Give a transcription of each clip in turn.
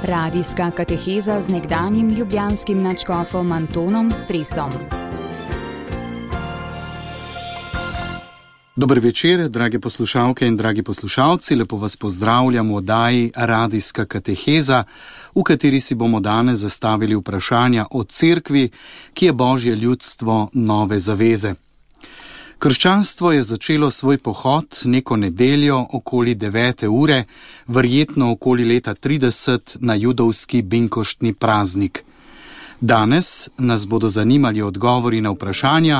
Radijska kateheza z nekdanjim ljubljanskim nadškofom Antonom Stresom. Dober večer, drage poslušalke in dragi poslušalci, lepo vas pozdravljam v oddaji Radijska kateheza, v kateri si bomo danes zastavili vprašanja o cerkvi, ki je Božje ljudstvo nove zaveze. Krščanstvo je začelo svoj pohod neko nedeljo okoli 9. ure, verjetno okoli leta 30 na judovski binkoštni praznik. Danes nas bodo zanimali odgovori na vprašanja,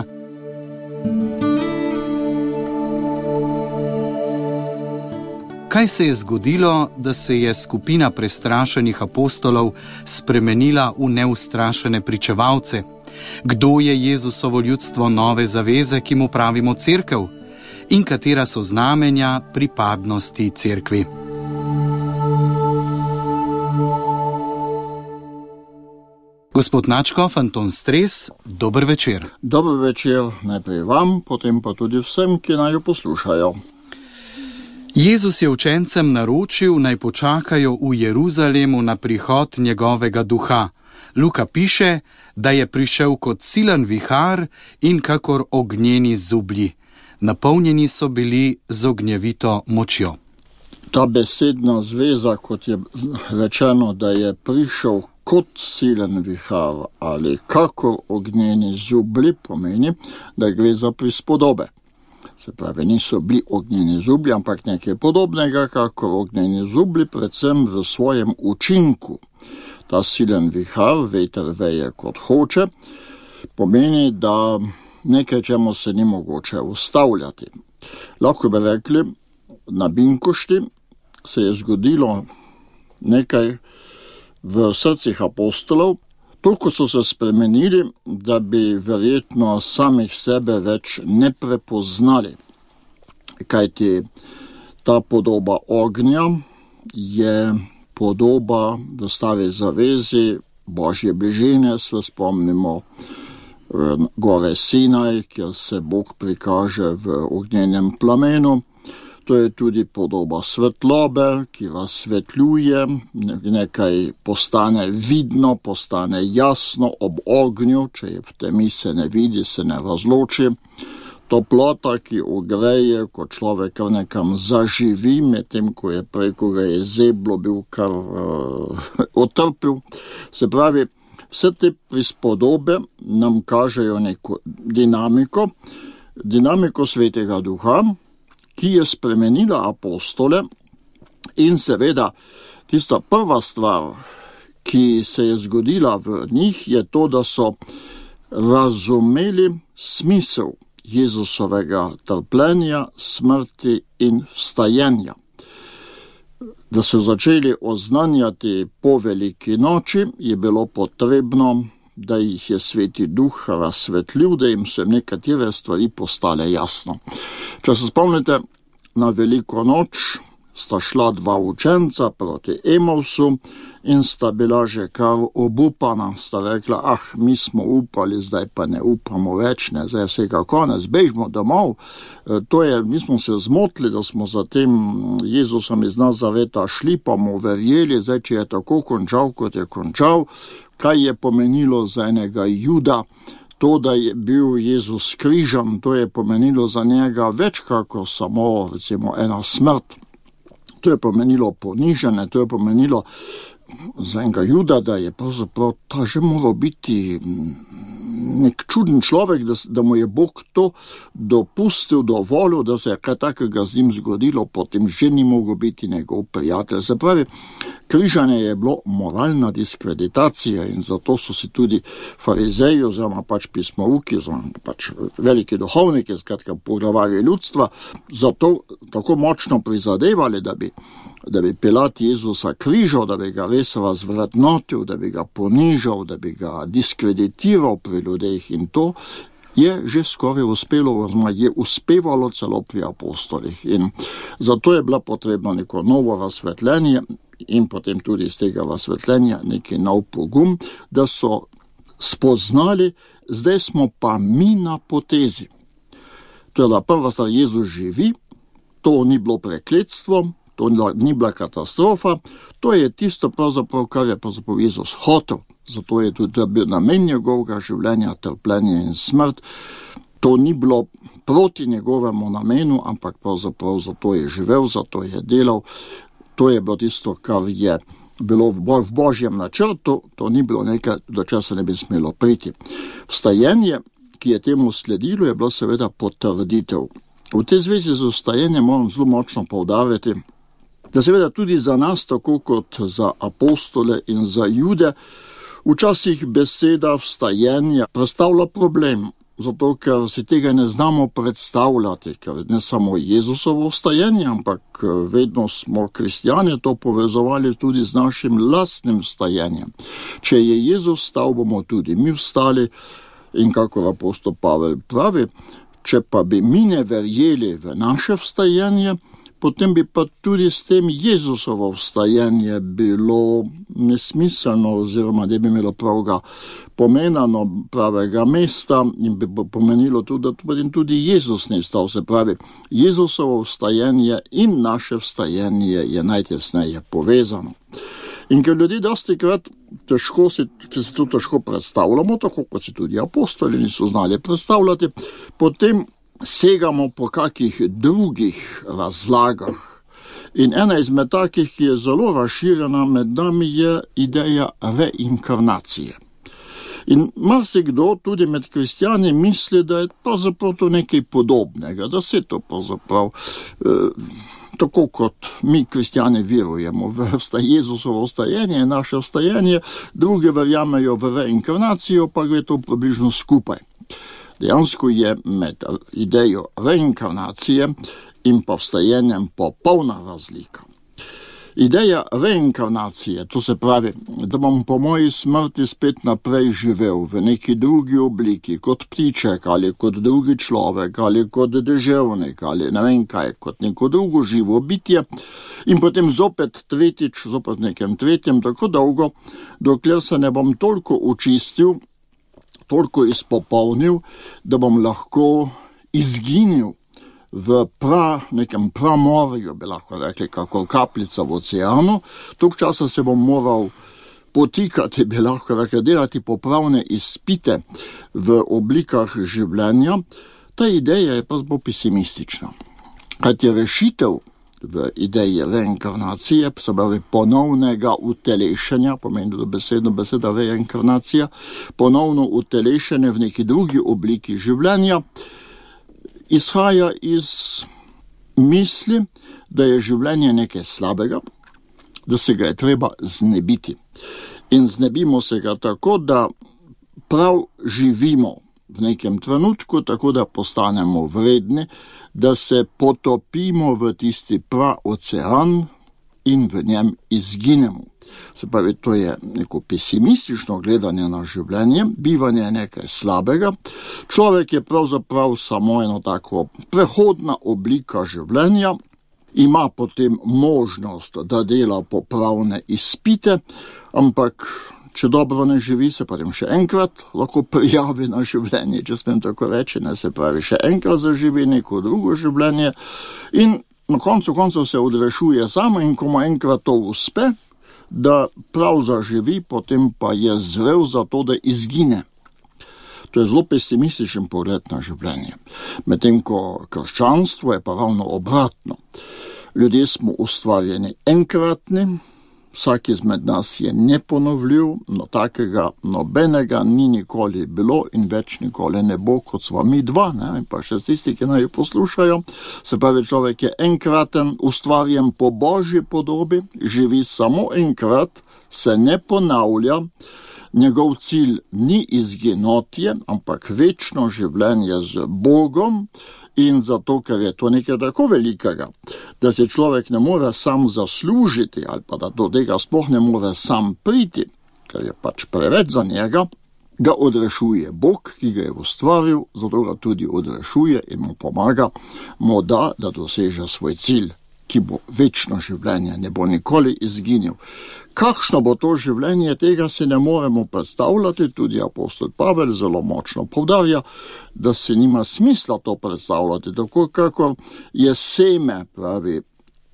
kaj se je zgodilo, da se je skupina prestrašenih apostolov spremenila v neustrašene pričevalce? Kdo je Jezusovo ljudstvo nove zaveze, ki mu pravimo cerkev? In katera so znamenja pripadnosti cerkvi? Gospod nadškof Anton Stres, dober večer. Dober večer najprej vam, potem pa tudi vsem, ki naj jo poslušajo. Jezus je učencem naročil, naj počakajo v Jeruzalemu na prihod njegovega duha. Luka piše, da je prišel kot silen vihar in kakor ognjeni zublji. Napolnjeni so bili z ognjevito močjo. Ta besedna zveza, kot je rečeno, da je prišel kot silen vihar ali kakor ognjeni zublji, pomeni, da gre za prispodobe. Se pravi, niso bili ognjeni zublji, ampak nekaj podobnega, kakor ognjeni zublji, predvsem v svojem učinku. Ta silen vihar, veter veje kot hoče, pomeni, da nekaj, čemu se ni mogoče ustavljati. Lahko bi rekli, na Binkošti se je zgodilo nekaj v srcih apostolov, toliko so se spremenili, da bi verjetno samih sebe več ne prepoznali. Kajti ta podoba ognja je podoba v stari zavezi Božje bližine. Se spomnimo gore Sinaj, kjer se Bog prikaže v ognjenem plamenu. To je tudi podoba svetlobe, ki razsvetljuje, nekaj postane vidno, postane jasno ob ognju, če je v temi se ne vidi, se ne razloči. Toplota, ki ogreje, ko človek kar nekam zaživi, medtem ko je preko ga je zeblo bil kar otrpil. Se pravi, vse te prispodobe nam kažejo neko dinamiko Svetega Duha, ki je spremenila apostole, in seveda tista prva stvar, ki se je zgodila v njih, je to, da so razumeli smisel Jezusovega trpljenja, smrti in vstajenja. Da so začeli oznanjati po veliki noči, je bilo potrebno, da jih je Sveti Duh razsvetlil, da jim so nekatere stvari postale jasno. Če se spomnite, na veliko noč sta šla dva učenca proti Emausu in sta bila že kar obupana. Sta rekla, mi smo upali, zdaj pa ne upamo več, zdaj je vsega konec, bežimo domov. Mi smo se zmotili, da smo za tem Jezusom iz Nazareta šli, pa mu verjeli, zdaj če je tako končal, kot je končal, kaj je pomenilo za enega Juda, to, da je bil Jezus križan, to je pomenilo za njega več kako samo, recimo, ena smrt. To je pomenilo ponižanje, to je pomenilo za enega Juda, da je pravzaprav ta že moral biti nek čuden človek, da mu je Bog to dopustil, dovolil, da se je kaj takega z njim zgodilo, potem že ni mogel biti njegov prijatelj. Se pravi, križanje je bilo moralna diskreditacija in zato so si tudi farizeji oziroma pismouki, oziroma veliki duhovniki, skratka poglavarji ljudstva, zato tako močno prizadevali, da bi Pilat Jezusa križal, da bi ga res razvrednotil, da bi ga ponižal, da bi ga diskreditiral pri ljudeh, in to je že skoraj uspelo, oziroma je uspevalo celo pri apostolih. In zato je bila potrebno neko novo razsvetljenje in potem tudi iz tega razsvetljenja neki nov pogum, da so spoznali, zdaj smo pa mi na potezi. To je bila prva stvar, Jezus živi, to ni bilo prekletstvo, to ni bila katastrofa, to je tisto pravzaprav, kar je pravzaprav Jezus hotel. Zato je tudi bil namen njegovega življenja, trpljenje in smrt. To ni bilo proti njegovemu namenu, ampak pravzaprav zato je živel, zato je delal. To je bilo tisto, kar je bilo v Božjem načrtu, to ni bilo nekaj, do česa ne bi smelo priti. Vstajenje, ki je temu sledilo, je bilo seveda potrditev. V tej zvezi z vstajenjem moram zelo močno poudariti, da seveda tudi za nas, tako kot za apostole in za Jude, včasih beseda vstajenje predstavlja problem, zato ker si tega ne znamo predstavljati, ker ne samo Jezusovo vstajenje, ampak vedno smo kristjani to povezovali tudi z našim lastnim vstajenjem. Če je Jezus vstal, bomo tudi mi vstali in kakor apostol Pavel pravi, če pa bi mi ne verjeli v naše vstajenje, potem bi pa tudi s tem Jezusovo vstajenje bilo nesmiselno oziroma da bi imelo pravega pomena, pravega mesta in bi pomenilo tudi, da tudi Jezus ne vstal. Se pravi, Jezusovo vstajenje in naše vstajenje je najtesneje povezano. In ker ljudi dostikrat se to težko predstavljamo, tako kot si tudi apostoli niso znali predstavljati, potem segamo po kakih drugih razlagah. In ena izmed takih, ki je zelo razširjena med nami, je ideja reinkarnacije. In marsikdo tudi med kristjani misli, da je pravzaprav to nekaj podobnega, da se to pravzaprav tako kot mi kristjani verujemo v Jezusovo vstajenje in naše vstajenje, drugi verjamejo v reinkarnacijo, pa gre to približno skupaj. Dejansko je med idejo reinkarnacije in pa vstajenjem popolna razlika. Ideja reinkarnacije, to se pravi, da bom po moji smrti spet naprej živel v neki drugi obliki, kot ptiček ali kot drugi človek ali kot deževnik ali ne vem kaj, kot neko drugo živo bitje in potem zopet tretjič, zopet nekem tretjem, tako dolgo, dokler se ne bom toliko očistil, toliko izpopolnil, da bom lahko izginil v nekem pramorju, bi lahko rekli, kako kapljica v oceanu. Toliko časa se bom moral potikati, bi lahko rekli, delati popravne izpite v oblikah življenja. Ta ideja je pa zelo pesimistična. Kajti rešitev v ideji reinkarnacije, se pravi ponovnega utelešenja, pomeni dobesedno beseda reinkarnacija, ponovno utelešenje v neki drugi obliki življenja, izhaja iz misli, da je življenje nekaj slabega, da se ga je treba znebiti. In znebimo se ga tako, da prav živimo v nekem trenutku, tako da postanemo vredni, da se potopimo v tisti praocean in v njem izginemo. Se pravi, to je neko pesimistično gledanje na življenje, bivanje je nekaj slabega. Človek je pravzaprav samo eno tako prehodna oblika življenja, ima potem možnost, da dela popravne izpite, ampak če dobro ne živi, se potem še enkrat lahko prijavi na življenje, če smem tako reči, ne, se pravi, še enkrat zaživi neko drugo življenje in na koncu koncev se odrešuje samo in ko mu enkrat to uspe, da prav zaživi, potem pa je zrel za to, da izgine. To je zelo pesimističen pogled na življenje. Medtem ko krščanstvo je pa ravno obratno. Ljudje smo ustvarjeni enkratni, vsak izmed nas je neponovljiv, no takega nobenega ni nikoli bilo in več nikoli ne bo, kot sva mi dva, ne? In pa še tisti, ki naj poslušajo. Se pravi, človek je enkraten, ustvarjen po Božji podobi, živi samo enkrat, se ne ponavlja, njegov cilj ni izginotje, ampak večno življenje z Bogom. In zato, ker je to nekaj tako velikega, da se človek ne more sam zaslužiti ali pa da do tega sploh ne more sam priti, ker je pač preveč za njega, ga odrešuje Bog, ki ga je ustvaril, zato ga tudi odrešuje in mu pomaga, mu da doseže svoj cilj, ki bo večno življenje, ne bo nikoli izginil. Kakšno bo to življenje, tega se ne moremo predstavljati, tudi apostol Pavel zelo močno poudarja, da se nima smisla to predstavljati, tako kakor je seme, pravi,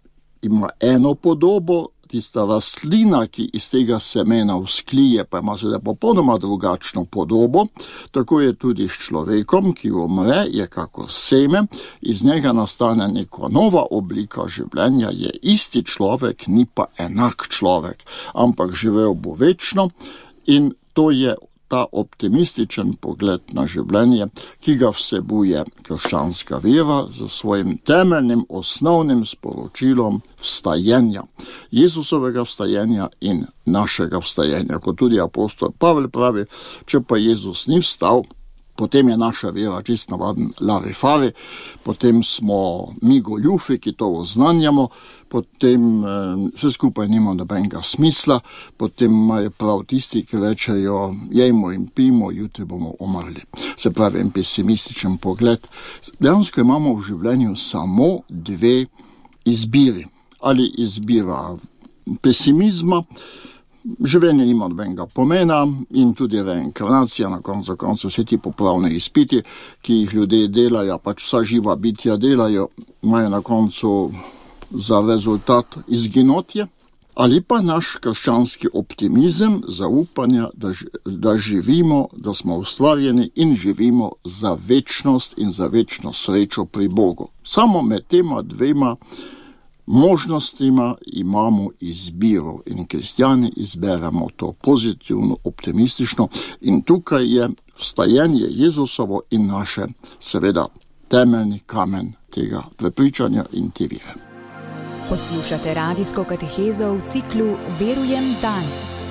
ima eno podobo, tista rastlina, ki iz tega semena vzklije, pa ima seveda popolnoma drugačno podobo. Tako je tudi s človekom, ki umre, je kako seme, iz njega nastane neka nova oblika življenja, je isti človek, ni pa enak človek, ampak živel bo večno, in to je ta optimističen pogled na življenje, ki ga vsebuje krščanska vera z svojim temeljnim, osnovnim sporočilom vstajenja. Jezusovega vstajenja in našega vstajenja. Kot tudi apostol Pavel pravi, če pa Jezus ni vstal, potem je naša vera čist navaden larifari, potem smo mi goljufi, ki to oznanjamo, potem vse skupaj nima nobenega smisla, potem imajo prav tisti, ki rečejo, jejmo in pijmo, jutri bomo umrli. Se pravi, en pesimističen pogled. Dejansko imamo v življenju samo dve izbiri. Ali izbira pesimizma, življenje nima nobenega pomena, in tudi reinkarnacija, na koncu vse ti popravne izpiti, ki jih ljudje delajo, pač vsa živa bitja delajo, imajo na koncu za rezultat izginotje. Ali pa naš krščanski optimizem, zaupanja, da živimo, da smo ustvarjeni in živimo za večnost in za večno srečo pri Bogu. Samo med tema dvema možnostima imamo izbiro in kristjani izberemo to pozitivno, optimistično, in tukaj je vstajenje Jezusovo in naše, seveda, temeljni kamen tega prepričanja in te vere. Poslušate radijsko katehezo v ciklu Verujem danes.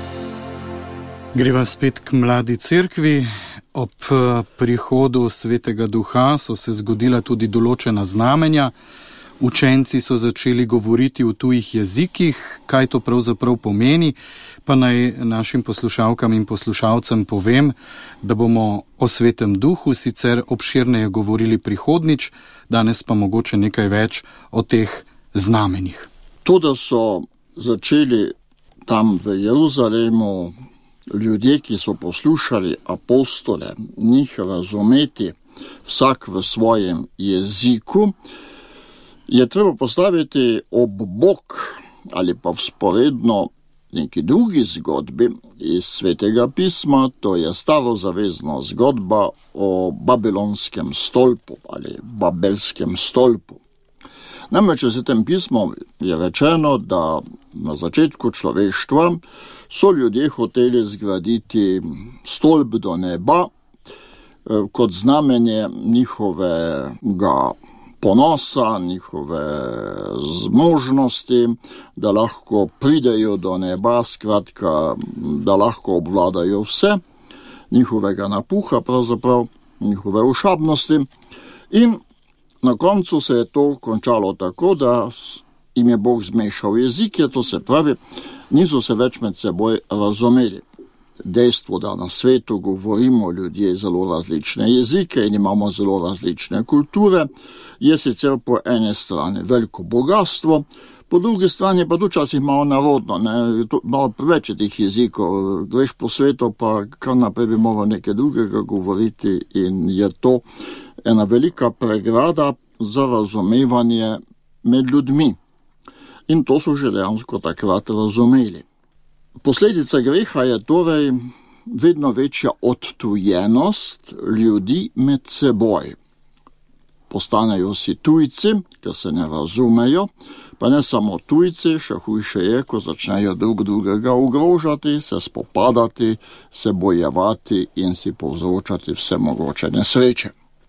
Greva spet k mladi cerkvi. Ob prihodu Svetega Duha so se zgodila tudi določena znamenja. Učenci so začeli govoriti v tujih jezikih, kaj to pravzaprav pomeni, pa naj našim poslušalkam in poslušalcem povem, da bomo o Svetem Duhu sicer obširneje govorili prihodnič, danes pa mogoče nekaj več o teh znamenjih. To, da so začeli tam v Jeruzalemu ljudje, ki so poslušali apostole, njih razumeti vsak v svojem jeziku, je treba postaviti ob bok ali pa vzporedno neki drugi zgodbi iz Svetega pisma, to je starozavezna zgodba o babilonskem stolpu ali babelskem stolpu. Namreč v Svetem pismu je rečeno, da na začetku človeštva so ljudje hoteli zgraditi stolp do neba kot znamenje njihovega ponosa, njihove zmožnosti, da lahko pridejo do neba, skratka, da lahko obvladajo vse, njihovega napuha, pravzaprav njihove ošabnosti. In na koncu se je to končalo tako, da jim je Bog zmešal jezike, to se pravi, niso se več med seboj razumeli. Dejstvo, da na svetu govorimo ljudje zelo različne jezike in imamo zelo različne kulture, je sicer po ene strani veliko bogatstvo, po drugi strani pa včasih malo narodno, malo preveč je teh jezikov, greš po svetu, pa kar naprej bi moral nekaj drugega govoriti, in je to ena velika pregrada za razumevanje med ljudmi. In to so že dejansko takrat razumeli. Posledica greha je torej vedno večja odtujenost ljudi med seboj. Postanejo si tujci, ker se ne razumejo, pa ne samo tujci, še hujše je, ko začnejo drugega ogrožati, se spopadati, se bojevati in si povzročati vse mogoče nesreče.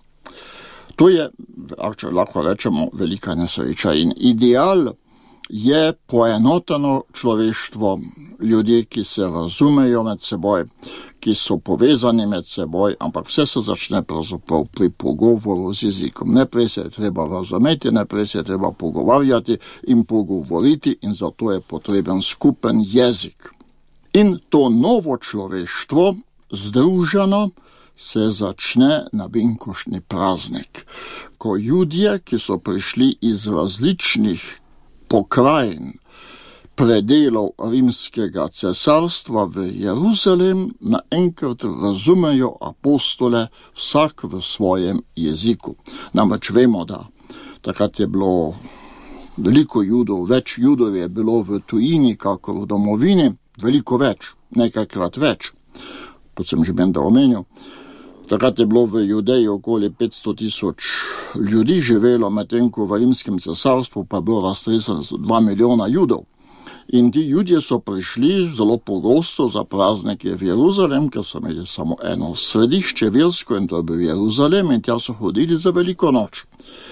To je, lahko rečemo, velika nesreča in ideal je poenoteno človeštvo, ljudje, ki se razumejo med seboj, ki so povezani med seboj, ampak vse se začne pravzaprav pri pogovoru z jezikom. Najprej se je treba razumeti, najprej se je treba pogovarjati in pogovoriti, in zato je potreben skupen jezik. In to novo človeštvo, združeno, se začne na binkoštni praznik, ko ljudje, ki so prišli iz različnih pokrajin, predelov rimskega cesarstva v Jeruzalem, naenkrat razumejo apostole vsak v svojem jeziku. Namreč vemo, da takrat je bilo veliko Judov, več Judov je bilo v tujini, kakor v domovini, veliko več, nekajkrat več, kot sem že da omenil. Takrat je bilo v Judeji okoli 500,000 ljudi živelo, medtem ko v Rimskem cesarstvu pa bilo raztreseno 2 milijona Judov. In ti ljudje so prišli zelo pogosto za praznike v Jeruzalem, ker so imeli samo eno središče versko in to je bil Jeruzalem in tja so hodili za veliko noč.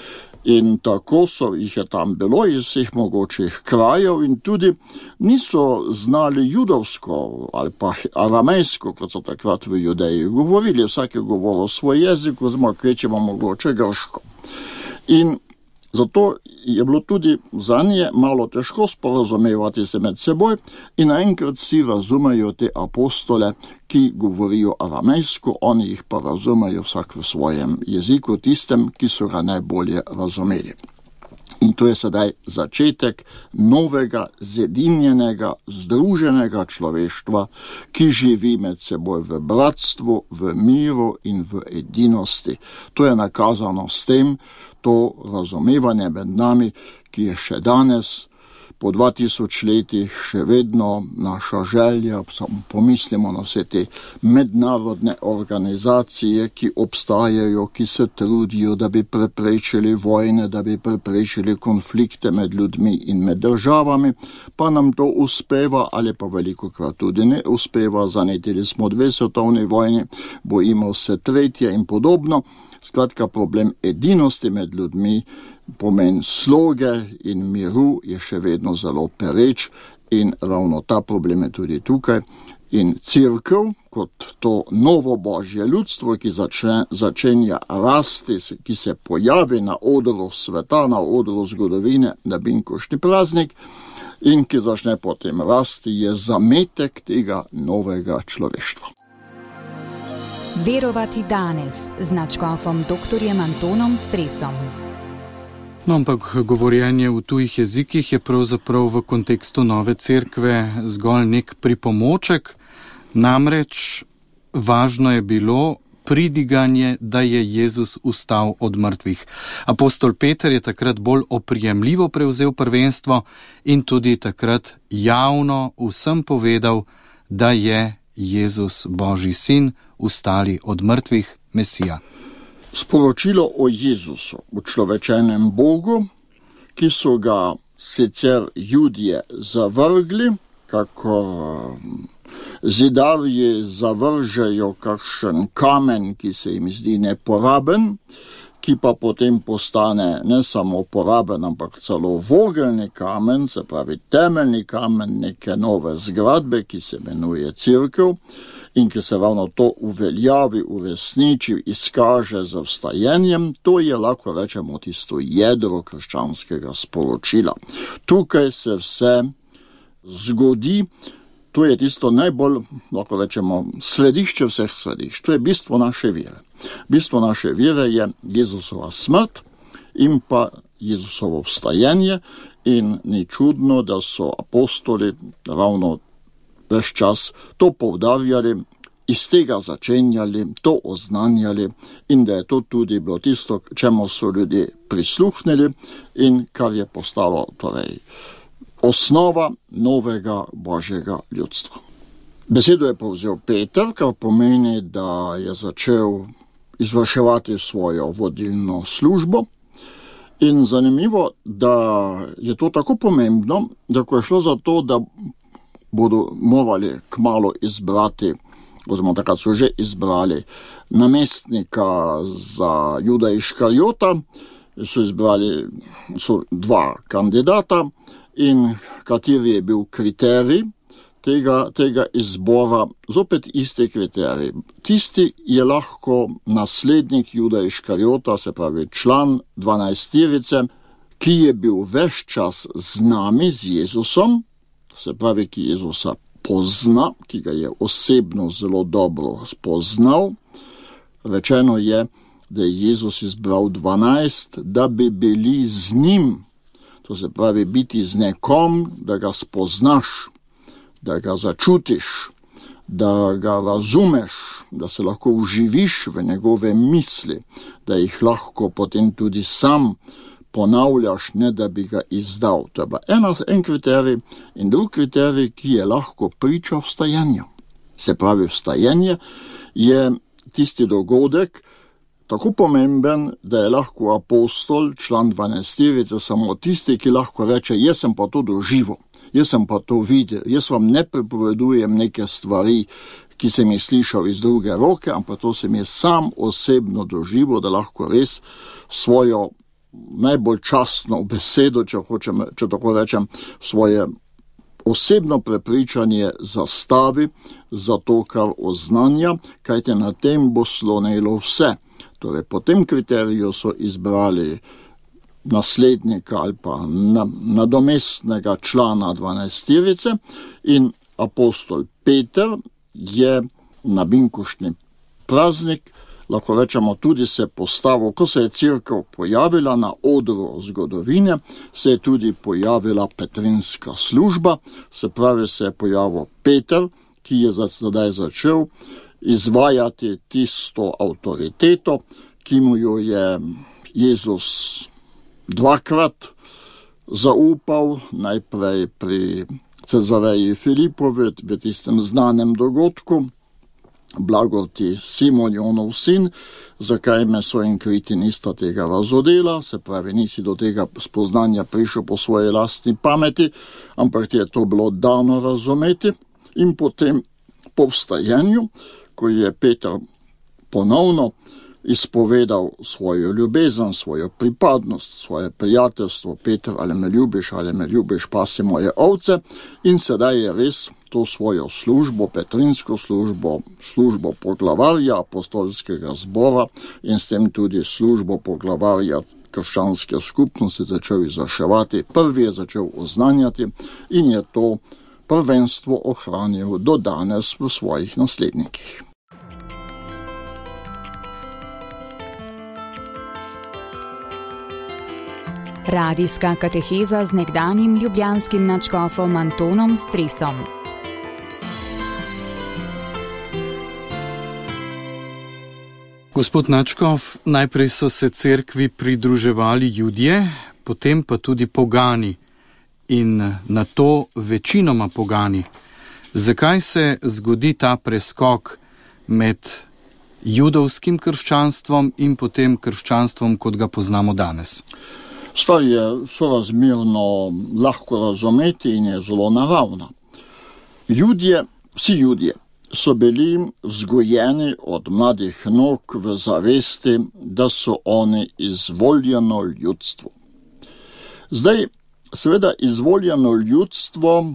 In tako jih je tam bilo iz vseh mogočih krajev in tudi niso znali judovsko ali pa aramejsko, kot so takrat v Judeji govorili, vsak je govoril svoj jezik, oziroma kvečemo mogoče grško. In zato je bilo tudi za nje malo težko sporazumevati se med seboj in naenkrat vsi razumejo te apostole, ki govorijo aramejsko, oni jih pa razumejo vsak v svojem jeziku, tistem, ki so ga najbolje razumeli. In to je sedaj začetek novega, zedinjenega, združenega človeštva, ki živi med seboj v bratstvu, v miru in v edinosti. To je nakazano s tem, to razumevanje med nami, ki je še danes, po 2000 letih, še vedno naša želja, pomislimo na vse te mednarodne organizacije, ki obstajajo, ki se trudijo, da bi preprečili vojne, da bi preprečili konflikte med ljudmi in med državami, pa nam to uspeva ali pa velikokrat tudi ne uspeva, zanetili smo 2 svetovni vojni, bojimo se 3. in podobno. Skratka, problem edinosti med ljudmi, pomen sloge in miru je še vedno zelo pereč in ravno ta problem je tudi tukaj. In Cerkev, kot to novo božje ljudstvo, ki začenja rasti, ki se pojavi na odru sveta, na odru zgodovine, na binkoštni praznik, in ki začne potem rasti, je zametek tega novega človeštva. Verovati danes z nadškofom dr. Antonom Stresom. No, ampak govorjenje v tujih jezikih je pravzaprav v kontekstu nove cerkve zgolj nek pripomoček, namreč važno je bilo pridiganje, da je Jezus vstal od mrtvih. Apostol Peter je takrat bolj oprijemljivo prevzel prvenstvo in tudi takrat javno vsem povedal, da je Jezus Božji sin, vstali od mrtvih Mesija. Sporočilo o Jezusu, učlovečenem Bogu, ki so ga sicer Judje zavrgli, kako zidarji zavržejo kakšen kamen, ki se jim zdi neporaben, ki pa potem postane ne samo poraben, ampak celo vogelni kamen, se pravi temeljni kamen neke nove zgradbe, ki se imenuje Cerkev, in ki se ravno to uveljavi, uresniči, izkaže z vstajenjem, to je, lahko rečemo, tisto jedro krščanskega sporočila. Tukaj se vse zgodi, to je tisto najbolj, lahko rečemo, središče vseh središč, to je bistvo naše vere. Bistvo naše vere je Jezusova smrt in pa Jezusovo vstajenje in ni čudno, da so apostoli ravno ves čas to poudarjali, iz tega začenjali, to oznanjali in da je to tudi bilo tisto, čemu so ljudje prisluhnili in kar je postalo torej osnova novega božjega ljudstva. Besedo je povzel Peter, kar pomeni, da je začel izvrševati svojo vodilno službo. In zanimivo, da je to tako pomembno, da ko je šlo za to, da bodo morali kmalu izbrati, oziroma takrat so že izbrali namestnika za Juda Iškarijota, so izbrali 2 kandidata in kateri je bil kriterij tega izbora, zopet isti kriterij. Tisti je lahko naslednik Juda Iškarijota, se pravi član 12-terice, ki je bil ves čas z nami, z Jezusom, se pravi, ki Jezusa pozna, ki ga je osebno zelo dobro spoznal. Rečeno je, da je Jezus izbral 12, da bi bili z njim, to se pravi biti z nekom, da ga spoznaš, da ga začutiš, da ga razumeš, da se lahko vživiš v njegove misli, da jih lahko potem tudi sam ponavljaš, ne da bi ga izdal. To je en kriterij. In drug kriterij, ki je lahko priča vstajenju. Se pravi, vstajanje je tisti dogodek, tako pomemben, da je lahko apostol, član 12-terice, samo tisti, ki lahko reče, jaz sem pa to doživel, jaz sem pa to videl, jaz vam ne pripovedujem neke stvari, ki sem jih slišal iz druge roke, ampak to sem jaz sam osebno doživel, da lahko res svojo najbolj častno besedo, če tako rečem, svoje osebno prepričanje zastavi za to, kar oznanja, kajte na tem bo slonelo vse. Torej, po tem kriteriju so izbrali naslednika ali pa nadomestnega člana 12-terice in apostol Peter je na binkoštni praznik, lahko rečemo, tudi se postavil, ko se je cerkev pojavila na odru zgodovine, se je tudi pojavila petrinska služba, se pravi, se je pojavil Peter, ki je zdaj začel izvajati tisto avtoriteto, ki mu jo je Jezus dvakrat zaupal, najprej pri Cezareji Filipovi, v tistem znanem dogodku, blago ti Simon Jonov sin, zakaj meso in kriti nista tega razodela, se pravi, nisi do tega spoznanja prišel po svoje lastni pameti, ampak ti je to bilo dano razumeti. In potem po vstajenju, ko je Peter ponovno izpovedal svojo ljubezen, svojo pripadnost, svoje prijateljstvo, Peter, ali me ljubiš, pasi moje ovce, in sedaj je res to svojo službo, petrinsko službo poglavarja apostolskega zbora in s tem tudi službo poglavarja krščanske skupnosti začel izvrševati. Prvi je začel oznanjati in je to prvenstvo ohranil do danes v svojih naslednikih. Radijska kateheza z nekdanjim ljubljanskim nadškofom Antonom Stresom. Gospod nadškof, najprej so se cerkvi pridruževali Judje, potem pa tudi pogani in na to večinoma pogani. Zakaj se zgodi ta preskok med judovskim krščanstvom in potem krščanstvom, kot ga poznamo danes? Stvar je sorazmerno lahko razumeti in je zelo naravna. Vsi Judje so bili vzgojeni od mladih nog v zavesti, da so oni izvoljeno ljudstvo. Zdaj, seveda, izvoljeno ljudstvo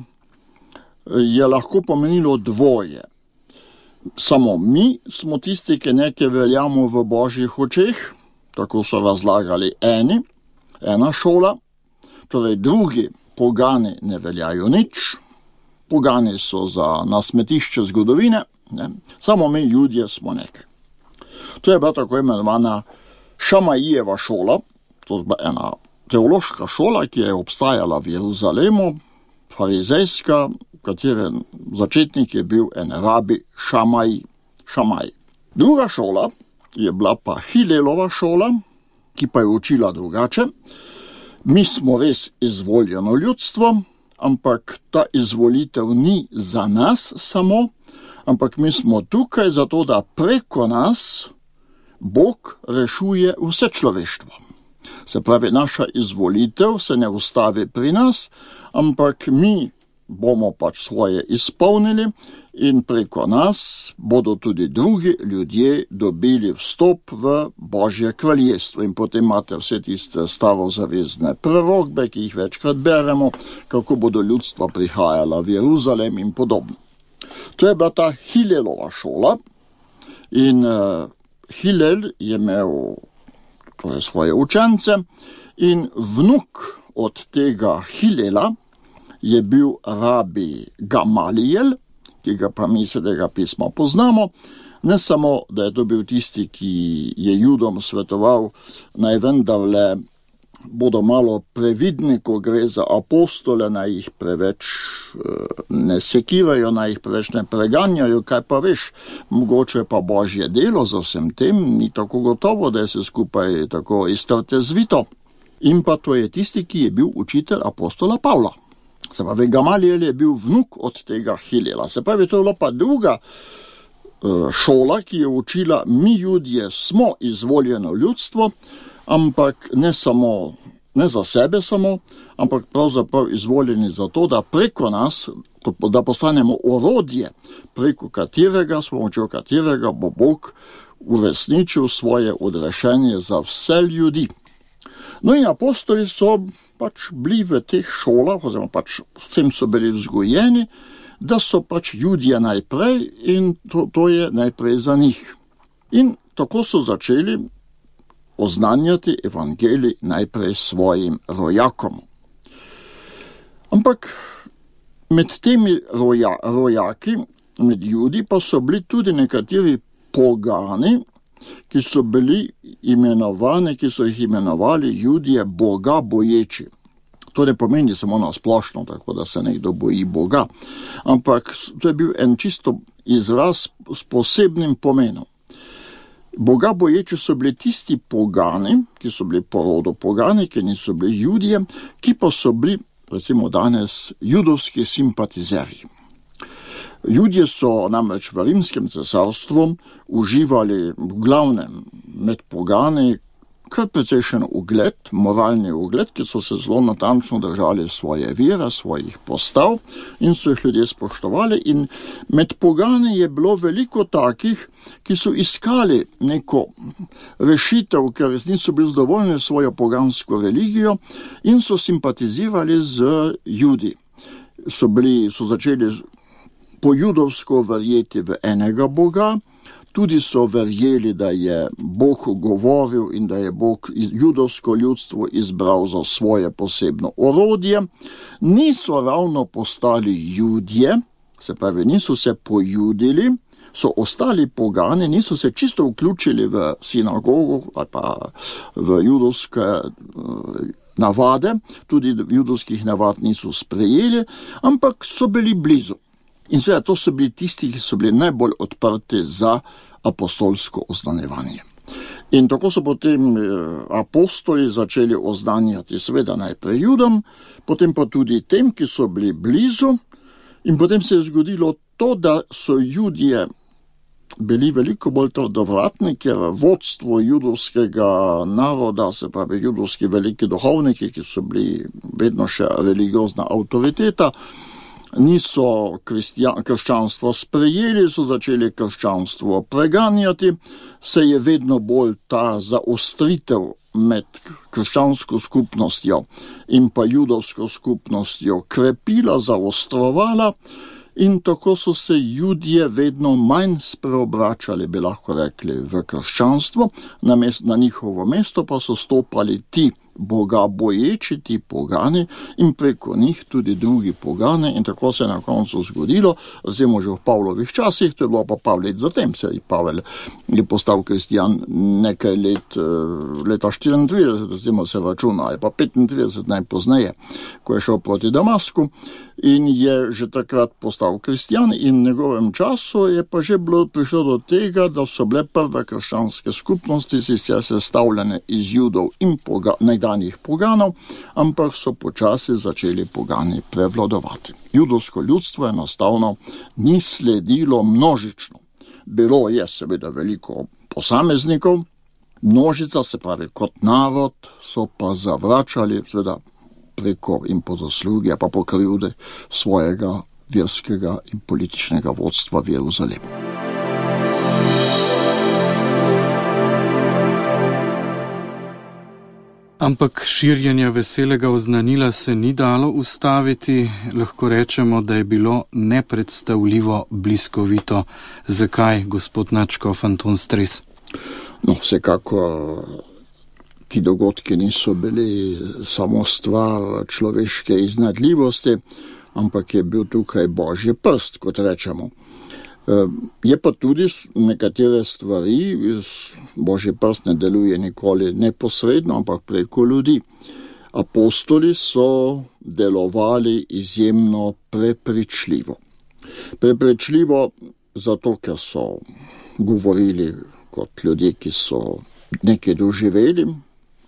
je lahko pomenilo dvoje. Samo mi smo tisti, ki nekaj veljamo v Božjih očeh, tako so razlagali ena šola, torej drugi pogani ne veljajo nič, pogani so na smetišče zgodovine, ne? Samo mi Judje smo nekaj. To je bila tako imenovana Šamajijeva šola, to je bila ena teološka šola, ki je obstajala v Jeruzalemu, farizejska, katere začetnik je bil en rabi Šamaj. Druga šola je bila pa Hilelova šola, ki pa je učila drugače. Mi smo res izvoljeno ljudstvo, ampak ta izvolitev ni za nas samo, ampak mi smo tukaj zato, da preko nas Bog rešuje vse človeštvo. Se pravi, naša izvolitev se ne ustavi pri nas, ampak mi bomo pač svoje izpolnili in preko nas bodo tudi drugi ljudje dobili vstop v Božje kraljestvo. In potem imate vse tiste starozavezne prerokbe, ki jih večkrat beremo, kako bodo ljudstva prihajala v Jeruzalem in podobno. To je bila ta Hilelova šola in Hilel je imel svoje učence in vnuk od tega Hilela je bil rabi Gamalijel, ki ga pa mi Svetega pisma poznamo. Ne samo, da je to bil tisti, ki je Judom svetoval, naj vendarle bodo malo previdni, ko gre za apostole, naj jih preveč ne sekirajo, naj jih preveč ne preganjajo, kaj pa veš, mogoče pa Božje delo za vsem tem ni tako gotovo, da je se skupaj tako iztrte zvito. In pa to je tisti, ki je bil učitelj apostola Pavla. Se pravi, Gamaliel je bil vnuk od tega Hilela. Se pravi, to je bila pa druga šola, ki je učila, mi Judje smo izvoljeno ljudstvo, ampak ne za sebe samo, ampak pravzaprav izvoljeni za to, da preko nas, da postanemo orodje, preko katerega, s pomočjo katerega bo Bog uresničil svoje odrešenje za vse ljudi. No in apostoli so pač bili v teh šolah, oziroma pač s tem so bili vzgojeni, da so pač Judje najprej in to je najprej za njih. In tako so začeli oznanjati evangelij najprej svojim rojakom. Ampak med temi rojaki, med Judi, pa so bili tudi nekateri pogani, ki so bili imenovani, ki so jih imenovali Judje Boga boječi. To ne pomeni samo na splošno, tako da se nekdo boji Boga, ampak to je bil en čisto izraz s posebnim pomenom. Boga boječi so bili tisti pogani, ki so bili porodo pogani, ki niso bili Judje, ki pa so bili, recimo danes, judovski simpatizerji. Judje so namreč v rimskem cesarstvu uživali v glavnem med pogani kar precejšen ugled, moralni ugled, ki so se zelo natančno držali svoje vere, svojih postav in so jih ljudje spoštovali. In med pogani je bilo veliko takih, ki so iskali neko rešitev, ker niso bili zadovoljni s svojo pogansko religijo in so simpatizirali z Judi. So začeli po judovsko verjeti v enega Boga, tudi so verjeli, da je Bog govoril in da je Bog judovsko ljudstvo izbral za svoje posebno orodje. Niso ravno postali Judje, se pravi, niso se pojudili, so ostali pogani, niso se čisto vključili v sinagogo ali pa v judovske navade, tudi judovskih navad niso sprejeli, ampak so bili blizu. In seveda to so bili tisti, ki so bili najbolj odprti za apostolsko oznanjevanje. In tako so potem apostoli začeli oznanjati seveda najprej Judom, potem pa tudi tem, ki so bili blizu, in potem se je zgodilo to, da so Judje bili veliko bolj trdovratni, ker vodstvo judovskega naroda, se pravi judovski veliki duhovniki, ki so bili vedno še religiozna avtoriteta, niso krščanstvo sprejeli, so začeli krščanstvo preganjati, se je vedno bolj ta zaostritev med krščansko skupnostjo in pa judovsko skupnostjo krepila, zaostrovala in tako so se Judje vedno manj spreobračali, bi lahko rekli, v krščanstvo, na njihovo mesto pa so stopali ti Boga boječi, ti pogani in preko njih tudi drugi pogani in tako se je na koncu zgodilo, recimo že v Pavlovih časih, to je bilo pa par let zatem, Pavel je postal kristijan nekaj leta 34, recimo se računa, ali pa 35 najpozneje, ko je šel proti Damasku in je že takrat postal kristijan in v njegovem času je pa že prišlo do tega, da so bile prve krščanske skupnosti sicer sestavljene iz Judov in nekdanjih poganov, ampak so počasi začeli pogani prevladovati. Judovsko ljudstvo enostavno ni sledilo množično. Bilo je seveda veliko posameznikov, množica, se pravi kot narod, so pa zavračali seveda preko in po zaslugi, pa po krivde svojega verskega in političnega vodstva v Jeruzalemu. Ampak širjenja veselega oznanila se ni dalo ustaviti, lahko rečemo, da je bilo nepredstavljivo bliskovito. Zakaj, gospod nadškof Anton Stres? No, vsekakor ti dogodki niso bili samo stvar človeške iznajdljivosti, ampak je bil tukaj Božji prst, kot rečemo. Je pa tudi nekatere stvari, Božji prst ne deluje nikoli neposredno, ampak preko ljudi. Apostoli so delovali izjemno prepričljivo. Prepričljivo zato, ker so govorili kot ljudje, ki so nekaj doživeli,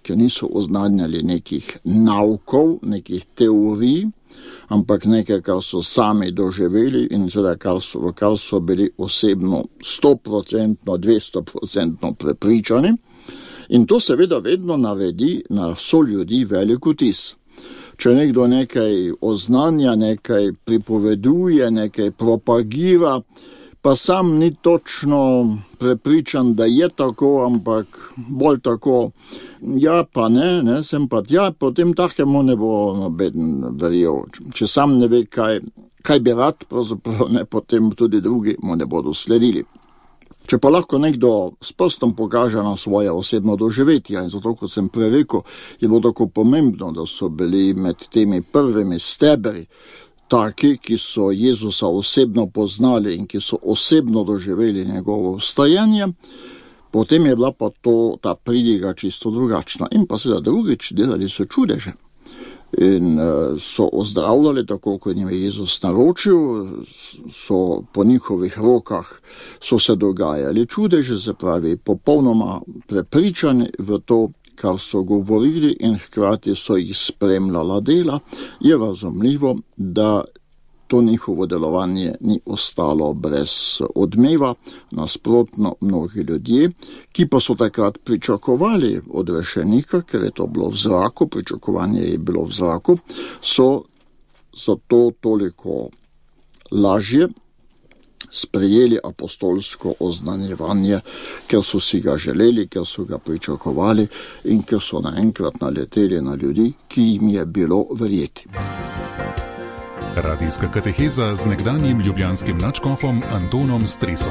ki niso oznanjali nekih naukov, nekih teorij, ampak nekaj, kar so sami doživeli in seveda, kar so bili osebno 100%, 200% prepričani. In to seveda vedno naredi na soljudi velik vtis. Če nekdo nekaj oznanja, nekaj pripoveduje, nekaj propagira, pa sam ni točno prepričan, da je tako, ampak bolj tako, ja pa ne, sem pa tja, potem takemu ne bo noben verjel. Če sam ne ve, kaj bi rad, pravzaprav ne, potem tudi drugi mu ne bodo sledili. Če pa lahko nekdo s prstom pokaže na svoje osebno doživetje, in zato, kot sem prej rekel, je bilo tako pomembno, da so bili med temi prvimi stebri taki, ki so Jezusa osebno poznali in ki so osebno doživeli njegovo vstajanje, potem je bila pa ta pridiga čisto drugačna. In pa seveda drugič, delali so čudeže. In so ozdravljali tako, kot jim je Jezus naročil, so po njihovih rokah so se dogajali čudeže, se pravi popolnoma prepričani v to, kar so govorili, in hkrati so jih spremljala dela. Je razumljivo, da to njihovo delovanje ni ostalo brez odmeva. Nasprotno, mnogi ljudje, ki pa so takrat pričakovali odrešenika, ker je to bilo v zraku, pričakovanje je bilo v zraku, so zato toliko lažje sprejeli apostolsko oznanjevanje, ker so si ga želeli, ker so ga pričakovali in ker so naenkrat naleteli na ljudi, ki jim je bilo verjeti. Radijska kateheza z nekdanjim ljubljanskim nadškofom Antonom Stresom.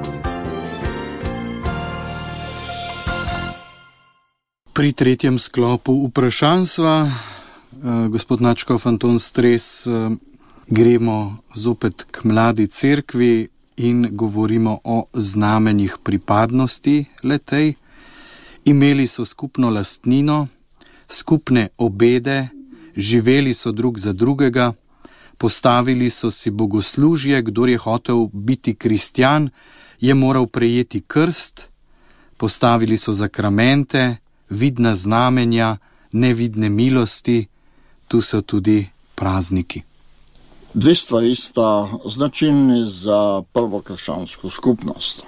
Pri tretjem sklopu vprašanstva, gospod nadškof Anton Stres, gremo zopet k mladi cerkvi in govorimo o znamenjih pripadnosti letej. Imeli so skupno lastnino, skupne obede, živeli so drug za drugega, postavili so si bogoslužje, kdor je hotel biti kristjan, je moral prejeti krst, postavili so zakramente, vidna znamenja, nevidne milosti, tu so tudi prazniki. Dve stvari sta značilni za prvo krščansko skupnost.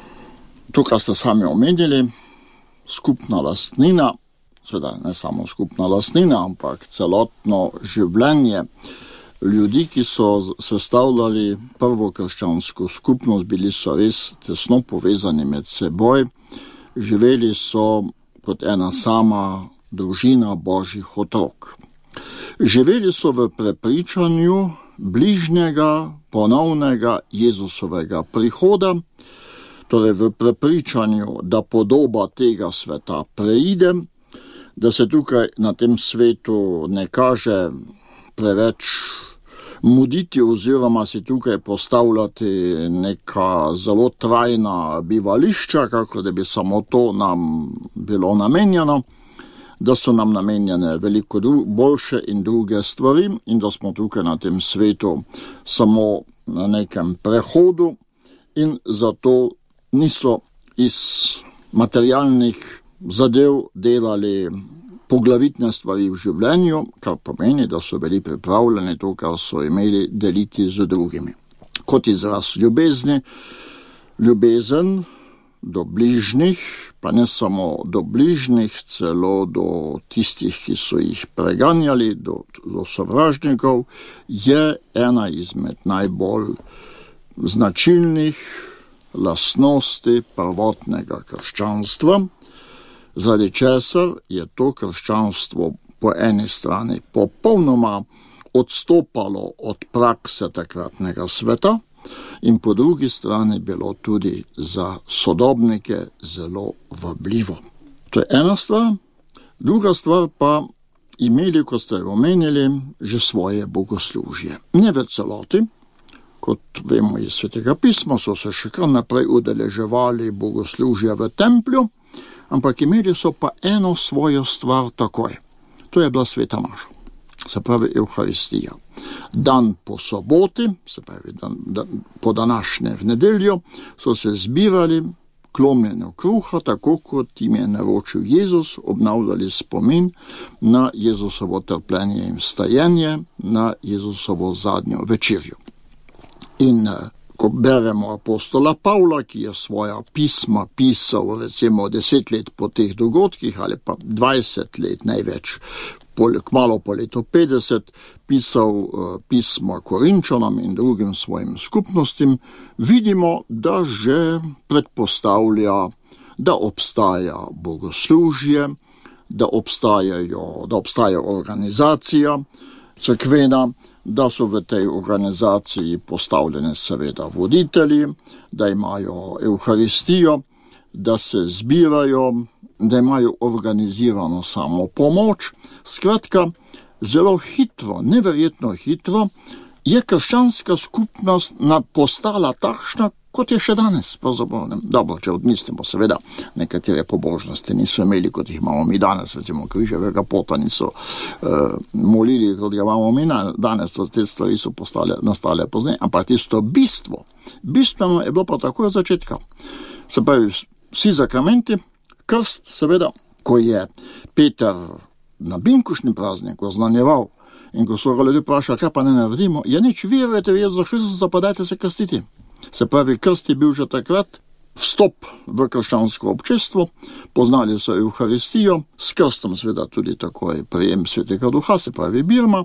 To, kar ste sami omenili, skupna lastnina, seveda ne samo skupna lastnina, ampak celotno življenje ljudi, ki so sestavljali prvo krščansko skupnost, bili so res tesno povezani med seboj, živeli so kot ena sama družina Božjih otrok. Živeli so v prepričanju bližnjega, ponovnega Jezusovega prihoda, torej v prepričanju, da podoba tega sveta preide, da se tukaj na tem svetu ne kaže preveč muditi oziroma si tukaj postavljati neka zelo trajna bivališča, kako da bi samo to nam bilo namenjeno, da so nam namenjene veliko boljše in druge stvari in da smo tukaj na tem svetu samo na nekem prehodu in zato niso iz materialnih zadev delali poglavitne stvari v življenju, kar pomeni, da so bili pripravljeni to, kar so imeli, deliti z drugimi. Kot izraz ljubezni, ljubezen do bližnjih, pa ne samo do bližnjih, celo do tistih, ki so jih preganjali, do sovražnikov, je ena izmed najbolj značilnih lastnosti prvotnega krščanstva, zaradi česar je to krščanstvo po eni strani popolnoma odstopalo od prakse takratnega sveta in po drugi strani bilo tudi za sodobnike zelo vabljivo. To je ena stvar. Druga stvar pa, imeli, kot ste omenili, že svoje bogoslužje. Ne v celoti, kot vemo iz Svetega pisma, so se še kar naprej udeleževali bogoslužja v templju, ampak imeli so pa eno svojo stvar takoj. To je bila sveta maša, se pravi Evharistija. Dan po soboti, se pravi dan po današnje v nedeljo, so se zbirali klomljenju kruha, tako kot jim je naročil Jezus, obnavljali spomin na Jezusovo trpljenje in vstajenje, na Jezusovo zadnjo večerjo. In ko beremo apostola Pavla, ki je svoja pisma pisal recimo 10 let po teh dogodkih ali pa 20 let največ, kmalo po letu 50, pisal pisma Korinčanom in drugim svojim skupnostim, vidimo, da že predpostavlja, da obstaja bogoslužje, da obstaja organizacija cerkvena, da so v tej organizaciji postavljene seveda voditelji, da imajo Evharistijo, da se zbirajo, da imajo organizirano samo pomoč. Skratka, zelo hitro, neverjetno hitro, je krščanska skupnost postala takšna, kot je še danes. Dobro, če odmislimo, seveda, nekatere pobožnosti niso imeli, kot jih imamo mi danes, recimo križevega pota niso molili, kot ga imamo mi danes, te stvari so nastale pozneje, ampak tisto bistveno je bilo pa tako od začetka. Se pravi, vsi zakramenti, krst, seveda, ko je Peter na binkošnji praznik oznanjeval in ko so ga ljudje vprašali, kaj pa ne naredimo, je nič, verujete v Jezusa Kristusa, pa dajte se krstiti. Se pravi, krst je bil že takrat vstop v krščansko občestvo, poznali so Evharistijo, s krstom seveda tudi takoj prejem Svetega Duha, se pravi birma,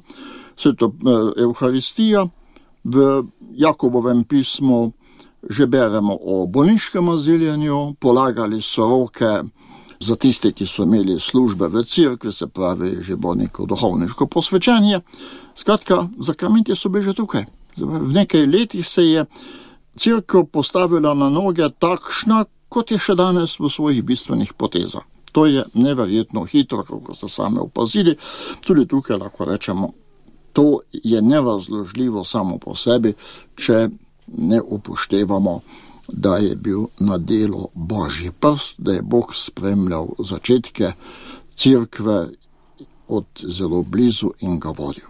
Evharistija. V Jakobovem pismu že beremo o bolniškem aziljenju, polagali so roke za tiste, ki so imeli službe v cerkvi, se pravi, že bilo neko duhovniško posvečanje. Skratka, zakramenti so bili že tukaj. V nekaj letih se je cerkev postavila na noge takšna, kot je še danes v svojih bistvenih potezah. To je neverjetno hitro, kako ste sami opazili. Tudi tukaj lahko rečemo, to je nerazložljivo samo po sebi, če ne upoštevamo, da je bil na delo Božji prst, da je Bog spremljal začetke cerkve od zelo blizu in ga vodil.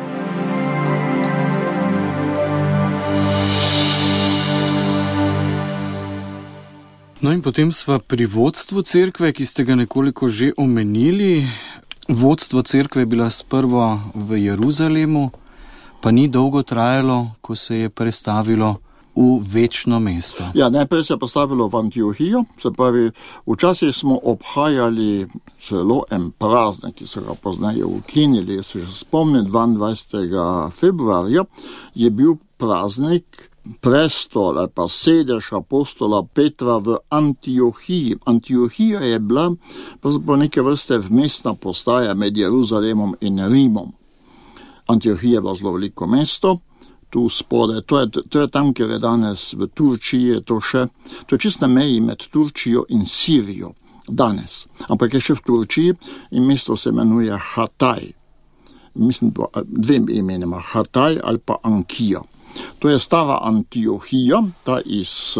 No in potem sva pri vodstvu cerkve, ki ste ga nekoliko že omenili. Vodstvo cerkve je bila sprva v Jeruzalemu, pa ni dolgo trajalo, ko se je prestavilo v večno mesto. Ja, najprej se je postavilo v Antiohijo, se pravi, včasih smo obhajali celo en praznik, ki so ga pozneje ukinili. Se že spomnim, 22. februarja je bil praznik prestol ali pa sedež apostola Petra v Antiohiji. Antiohija je bila neke vrste vmesna postaja med Jeruzalemom in Rimom. Antiohija je bilo zelo veliko mesto, tu spodaj, to je tam, kjer je danes v Turčiji, to je čisto na meji med Turčijo in Sirijo danes, ampak je še v Turčiji in mesto se imenuje Hataj. Mislim, dve imenima, Hataj ali pa Ankija. To je stara Antiohija, ta iz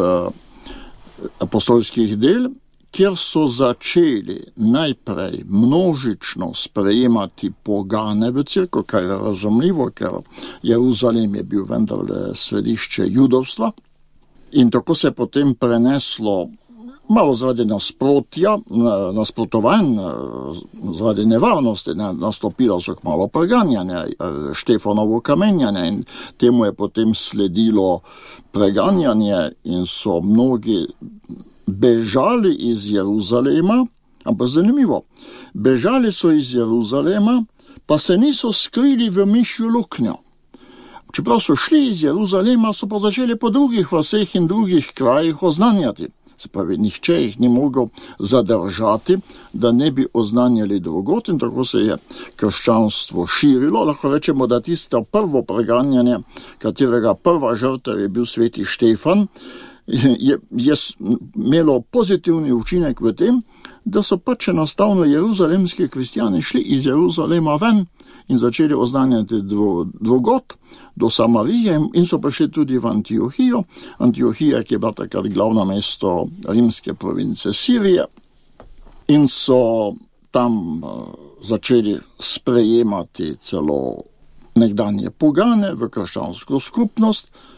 apostolskih del, kjer so začeli najprej množično sprejemati pogane v cerkev, kar je razumljivo, ker Jeruzalem je bil vendarle središče judovstva. In tako se je potem preneslo, malo zaradi nasprotovanj, zaradi nevarnosti, nastopilo so malo preganjanja, Štefanovo kamenjanje in temu je potem sledilo preganjanje in so mnogi bežali iz Jeruzalema, ampak zanimivo, bežali so iz Jeruzalema, pa se niso skrili v mišjo luknjo. Čeprav so šli iz Jeruzalema, so pa začeli po drugih vaseh in drugih krajih oznanjati. Se pravi, nihče jih ni mogel zadržati, da ne bi oznanjali drugot in tako se je krščanstvo širilo. Lahko rečemo, da tisto prvo preganjanje, katerega prva žrtev je bil sveti Štefan, je imelo pozitivni učinek v tem, da so pač enostavno jeruzalemski kristjani šli iz Jeruzalema ven in začeli oznanjati drugot do Samarije in so prišli tudi v Antiohijo. Antiohija, ki je bila takrat glavno mesto rimske province Sirije, in so tam začeli sprejemati celo nekdanje pogane v krščansko skupnost.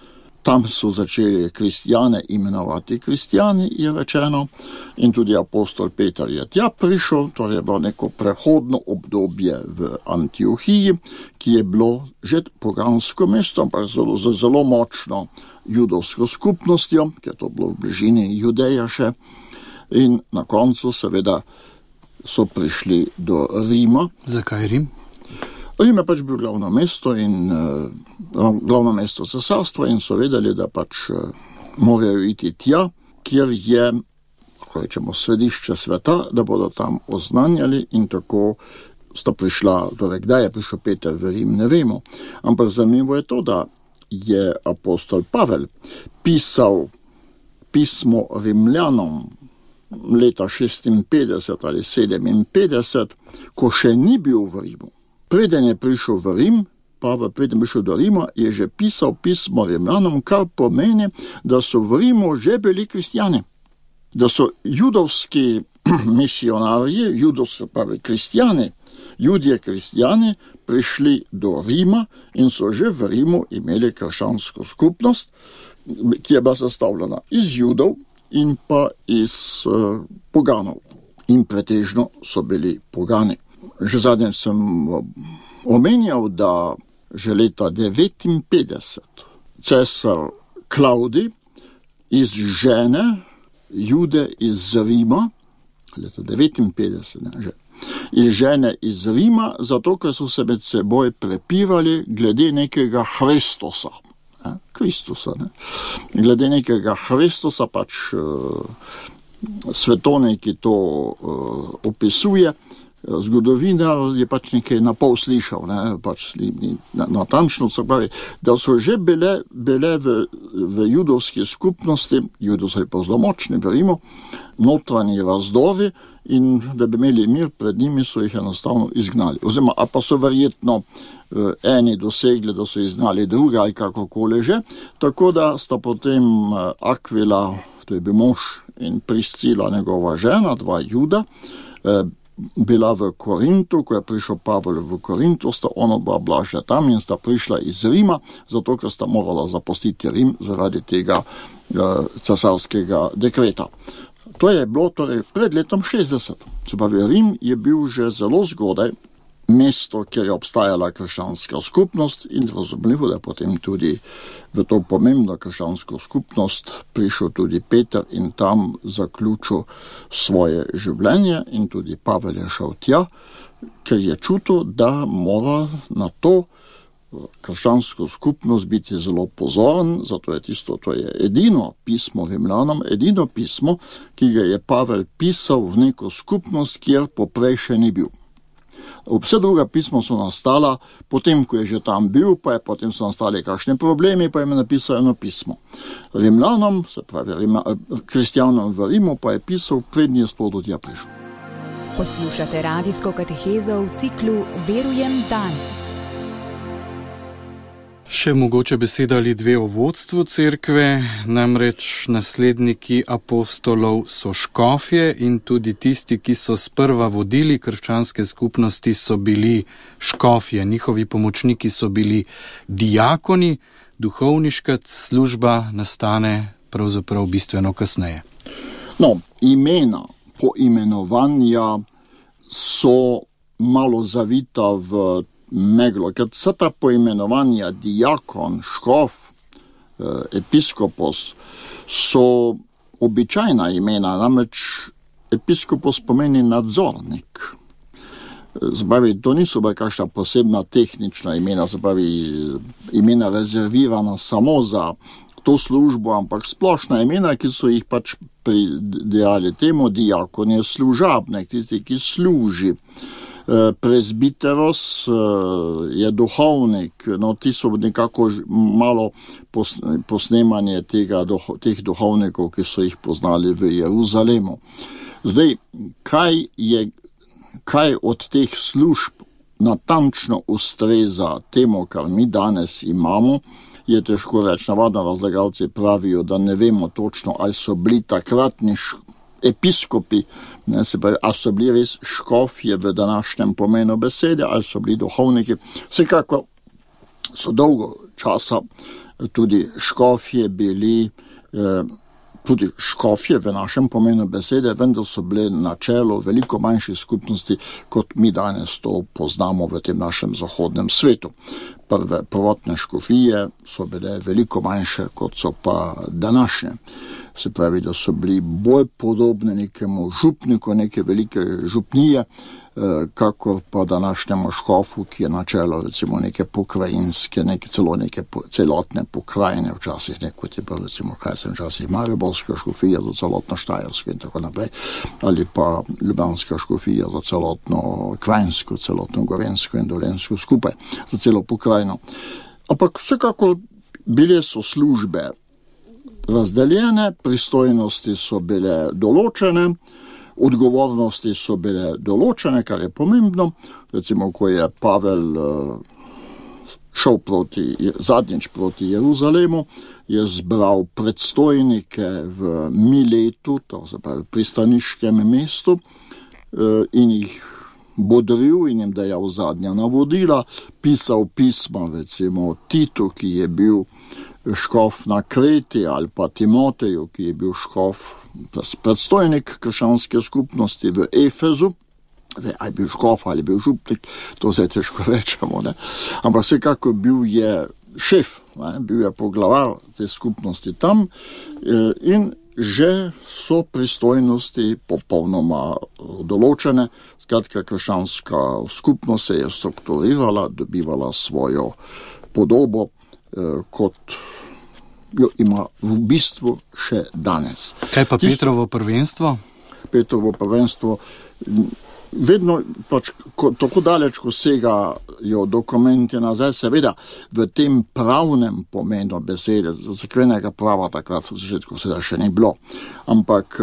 tam so začeli kristjane imenovati kristjani, je rečeno, in tudi apostol Peter je tja prišel, torej je bilo neko prehodno obdobje v Antiohiji, ki je bilo že pogansko mesto, ampak zelo močno judovsko skupnostjo, ki je to bilo v bližini Judeja še, in na koncu seveda so prišli do Rima. Zakaj Rim? Rim je pač bil glavno mesto in glavno mesto cesarstva in so vedeli, da pač morajo iti tja, kjer je, lahko rečemo, središče sveta, da bodo tam oznanjali in tako sta prišla, torej kdaj je prišel Peter v Rim, ne vemo. Ampak zanimivo je to, da je apostol Pavel pisal pismo Rimljanom leta 56 ali 57, ko še ni bil v Rimu. Preden je prišel v Rim, preden je prišel do Rima, je že pisal pismo Rimljanom, kar pomeni, da so v Rimu že bili kristjani. Da so judovski misionarji, kristjani, judje kristjani, prišli do Rima in so že v Rimu imeli krščansko skupnost, ki je bila sestavljena iz Judov in pa iz poganov. In pretežno so bili pogani. Že zadnjič sem omenjal, da že leta 59 cesar Klavdij izžene Jude iz Rima, leta 59, izžene iz Rima, zato ker so se med seboj prepirali glede nekega Hristosa. Glede nekega Hristosa, pač svetovnik, ki to opisuje, zgodovinar je pač nekaj napol slišal, pač natančno, se pravi, da so že bile v judovski skupnosti, judovski pa zelo močni v Rimu, notranji razdovi in da bi imeli mir pred njimi, so jih enostavno izgnali. Oziroma, a pa so verjetno eni dosegli, da so izgnali druge ali kakokoli že, tako da sta potem Akvila, to je bil mož, in Priscila, njegova žena, dva Juda, bila v Korintu, ko je prišel Pavel v Korintu, sta ona bila že tam in sta prišla iz Rima, zato ker sta morala zapustiti Rim zaradi tega cesarskega dekreta. To je bilo torej pred letom 60. Se pravi, Rim je bil že zelo zgodaj mesto, kjer je obstajala krščanska skupnost in razumljivo, da je potem tudi v to pomembno krščansko skupnost prišel tudi Peter in tam zaključil svoje življenje in tudi Pavel je šel tja, ker je čutil, da mora na to krščansko skupnost biti zelo pozoren, zato je to je edino pismo Rimljanom, edino pismo, ki ga je Pavel pisal v neko skupnost, kjer poprej še ni bil. Vse druga pisma so nastala, potem, ko je že tam bil, pa je potem so nastali kakšne problemi, pa je napisal eno pismo. Rimljanom, se pravi kristjanom v Rimu, pa je pisal, prednji je sploh do tja prišel. Poslušate radijsko katehezo v ciklu Verujem danes. Še mogoče beseda ali dve o vodstvu cerkve, namreč nasledniki apostolov so škofje in tudi tisti, ki so sprva vodili krščanske skupnosti, so bili škofje. Njihovi pomočniki so bili diakoni, duhovniška služba nastane pravzaprav bistveno kasneje. No, imena, poimenovanja so malo zavita v meglo, ker vsa ta poimenovanja diakon, škof, episkopos so običajna imena, namreč episkopos pomeni nadzornik. Zbavi, to niso bila kakšna posebna tehnična imena, zbavi, imena rezervirana samo za to službo, ampak splošna imena, ki so jih pač pridejali temu, diakon je služabnik, tisti, ki služi. Prezbiteros je duhovnik, no ti so nekako malo posnemanje teh duhovnikov, ki so jih poznali v Jeruzalemu. Zdaj, kaj od teh služb natančno ustreza temu, kar mi danes imamo, je težko reči. Navadno razlagalci pravijo, da ne vemo točno, ali so bili takratni episkopi, se pravi, ali so bili res škofje v današnjem pomenu besede, ali so bili duhovniki. Vsekako so dolgo časa tudi škofje bili, tudi škofje v našem pomenu besede, vendar so bile na čelu veliko manjših skupnosti, kot mi danes to poznamo v tem našem zahodnem svetu. Prve prvotne škofije so bile veliko manjše, kot so pa današnje. Se pravi, da so bili bolj podobni nekemu župniku, neke velike župnije, kakor pa današnjemu škofu, ki je na čelu recimo neke pokrajinske, neke celotne pokrajine, včasih kot je pa recimo, včasih mariborska škofija za celotno Štajersko in tako naprej, ali pa ljubljanska škofija za celotno Krajinsko, celotno Gorenjsko in Dolenjsko skupaj, za celo pokrajino. Ampak vsekakor bile so službe razdeljene, pristojnosti so bile določene, odgovornosti so bile določene, kar je pomembno. Recimo, ko je Pavel šel zadnjič proti Jeruzalemu, je zbral predstojnike v Miletu, to se pravi pristaniškem mestu, in jih bodril in jim dajal zadnja navodila, pisal pisma recimo Titu, ki je bil škof na Kreti, ali pa Timoteju, ki je bil škof, predstojnik krščanske skupnosti v Efezu. Zdaj, ali bil škof ali bil župnik, to zdaj težko rečemo, ne? Ampak vsekako bil je šef, ne? Bil je poglavar te skupnosti tam in že so pristojnosti popolnoma določene. Skratka, krščanska skupnost se je strukturirala, dobivala svojo podobo, kot jo ima v bistvu še danes. Kaj pa Petrovo prvenstvo? Petrovo prvenstvo vedno pač tako daleč, ko segajo dokumenti nazaj, seveda v tem pravnem pomenu besede, cerkvenega prava takrat v začetku seveda še ni bilo. Ampak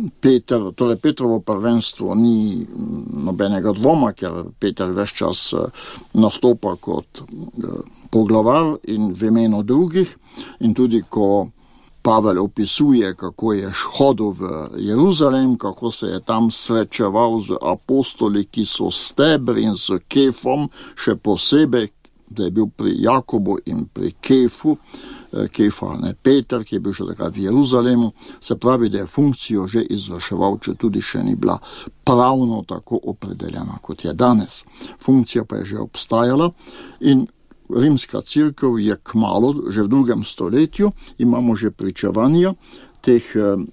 Petrovo prvenstvo ni nobenega dvoma, ker Peter ves čas nastopa kot poglavar in v imenu drugih, in tudi ko Pavel opisuje, kako je hodil v Jeruzalem, kako se je tam srečeval z apostoli, ki so stebri, in z Kefom, še posebej, da je bil pri Jakobu in pri Kefu, Kefa, ne Peter, ki je bil še takrat v Jeruzalemu, se pravi, da je funkcijo že izvrševal, če tudi še ni bila pravno tako opredeljena, kot je danes. Funkcija pa je že obstajala in Rimska cerkev je kmalu, že v 2. stoletju, imamo že pričevanja teh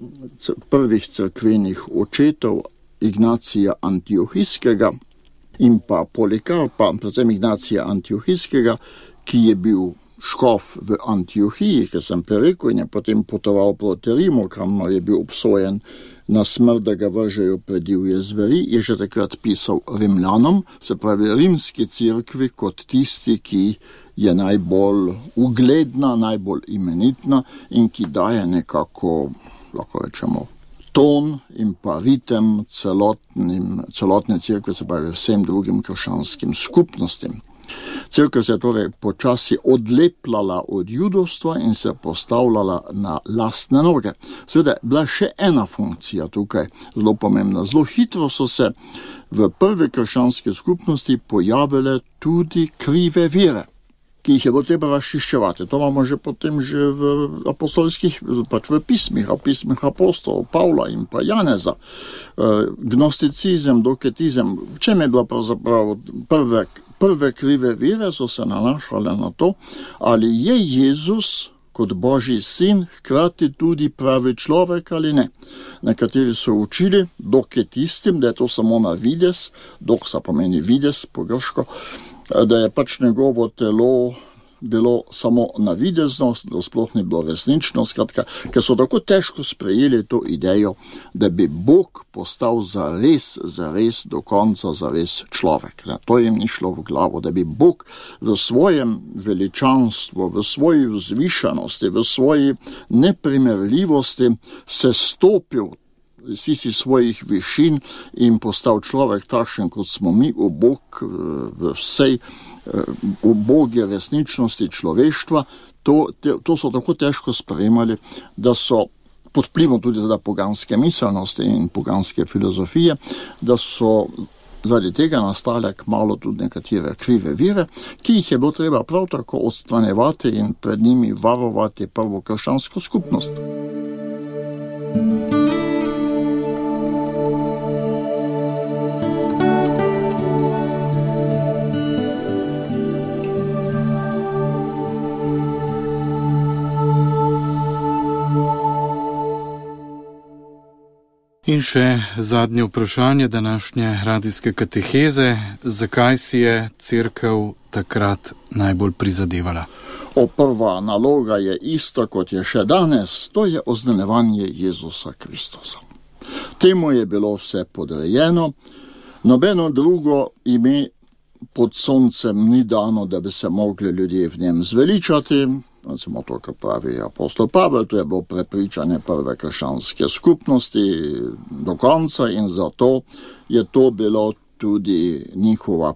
prvih cerkvenih očetov Ignacija Antiohijskega in pa Polikarpa, predvsem Ignacija Antiohijskega, ki je bil škof v Antiohiji, ki sem prerekel, in je potem potoval proti Rimu, kamor je bil obsojen na smrt, da ga vržejo pred divje zveri, je že takrat pisal Rimljanom, se pravi rimski cerkvi, kot tisti, ki je najbolj ugledna, najbolj imenitna in ki daje nekako, lahko rečemo, ton in pa ritem celotne cerkve, se pravi vsem drugim krščanskim skupnostim. Cerkev se je torej počasi odlepljala od judovstva in se postavljala na lastne noge. Seveda, bila še ena funkcija tukaj, zelo pomembna. Zelo hitro so se v prve krščanske skupnosti pojavile tudi krive vere, ki jih je bilo treba razčiščevati. To imamo že potem že v apostolskih, pač v pismih apostolov, Pavla in pa Janeza. Gnosticizem, doketizem, v čem je bila pravzaprav prve krive vere, so se nanašale na to, ali je Jezus kot Božji sin hkrati tudi pravi človek ali ne. Nekateri so učili, doketistim, da je to samo na vides, doksa pomeni vides po grško, da je pač njegovo telo bilo samo navideznost, da sploh ni bilo resnično, skratka, ker so tako težko sprejeli to idejo, da bi Bog postal zares do konca zares človek. Ne? To jim ni šlo v glavo, da bi Bog v svojem veličanstvu, v svoji vzvišenosti, v svoji neprimerljivosti se stopil si svojih višin in postal človek takšen, kot smo mi, Bog v vsej uboge resničnosti človeštva. To so tako težko sprejemali, da so pod vplivom tudi poganske miselnosti in poganske filozofije, da so Zaradi tega nastale kmalu tudi nekatere krive vire, ki jih je bilo treba prav tako odstranjevati in pred njimi varovati prvo krščansko skupnost. In še zadnje vprašanje današnje radijske kateheze. Zakaj si je cerkev takrat najbolj prizadevala? Prva naloga je ista, kot je še danes, to je oznanjevanje Jezusa Kristusa. Temu je bilo vse podrejeno, nobeno drugo ime pod soncem ni dano, da bi se mogli ljudje v njem zveličati. Recimo to, kar pravi apostol Pavel, to je bilo prepričanje prve krščanske skupnosti do konca in zato je to bilo tudi njihova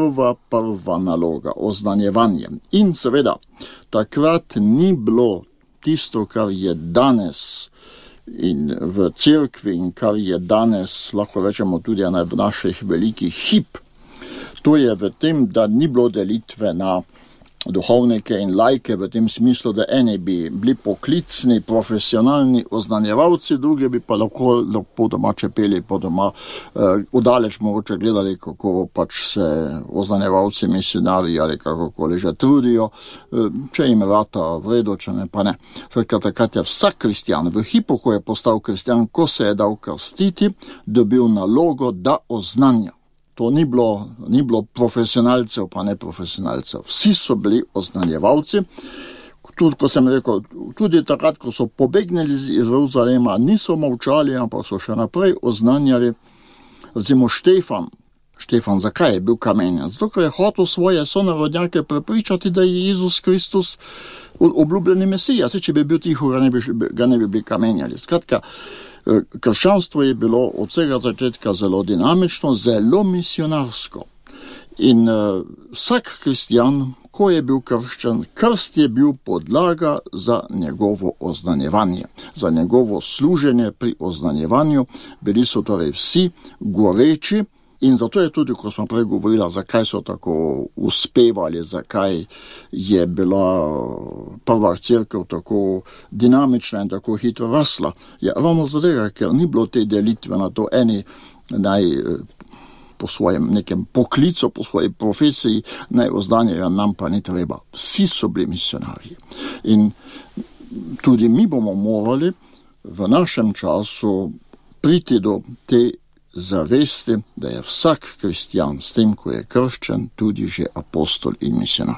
prva naloga, oznanjevanje. In seveda, takrat ni bilo tisto, kar je danes in v cerkvi in kar je danes, lahko rečemo tudi v naših velikih hip. To je v tem, da ni bilo delitve na duhovnike in laike v tem smislu, da eni bi bili poklicni, profesionalni oznanjevalci, drugi bi pa lahko doma čepeli, po doma udaleč mogoče gledali, kako pač se oznanjevalci, misionarji ali kakokoli že trudijo, če jim rata v redu, če ne pa ne. Takrat je vsak kristjan v hipu, ko je postal kristjan, ko se je dal krstiti, dobil nalogo, da oznanja. To ni bilo profesionalcev, pa neprofesionalcev. Vsi so bili oznanjevalci. Tudi, ko sem rekel, tudi takrat, ko so pobegnili iz Jeruzalema, niso molčali, ampak so še naprej oznanjali. Recimo Štefan, zakaj je bil kamenjan? Zato, ker je hotel svoje sonarodnjake prepričati, da je Jezus Kristus obljubljeni Mesija. Če bi bil tiho, ga ne bi bili kamenjali. Skratka, krščanstvo je bilo od vsega začetka zelo dinamično, zelo misionarsko. In vsak kristjan, ko je bil krščan, krst je bil podlaga za njegovo oznanjevanje, za njegovo služenje pri oznanjevanju. Bili so torej vsi goreči in zato je tudi, ko smo prej govorili, zakaj so tako uspevali, zakaj je bila prva cerkev tako dinamična in tako hitro rasla. Ja, ravno zato, ker ni bilo te delitve na to, eni naj po svojem nekem poklicu, po svoji profesiji naj oznanjajo, nam pa ni treba. Vsi so bili misionarji. In tudi mi bomo morali v našem času priti do te zavesti, da je vsak kristjan s tem, ko je krščen, tudi že apostol in misionar.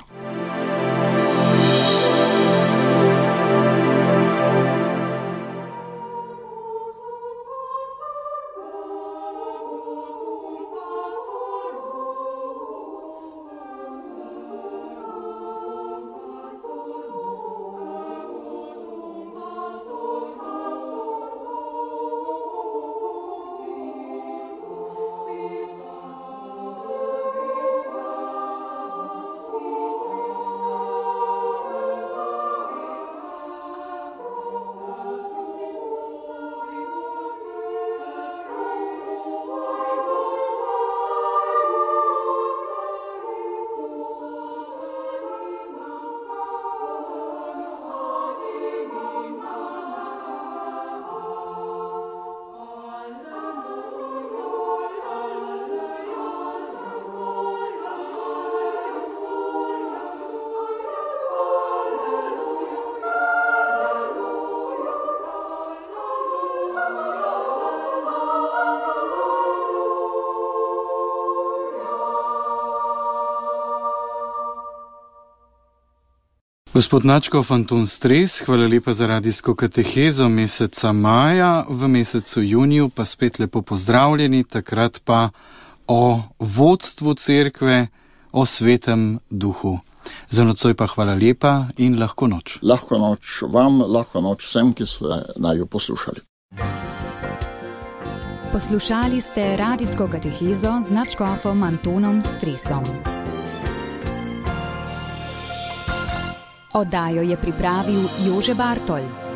Gospod Nadškof Anton Stres, hvala lepa za radijsko katehezo meseca maja, v mesecu juniju pa spet lepo pozdravljeni, takrat pa o vodstvu cerkve, o svetem duhu. Za nocoj pa hvala lepa in lahko noč. Lahko noč vam, lahko noč vsem, ki ste naju poslušali. Poslušali ste radijsko katehezo z Nadškofom Antonom Stresom. Oddajo je pripravil Jože Bartol.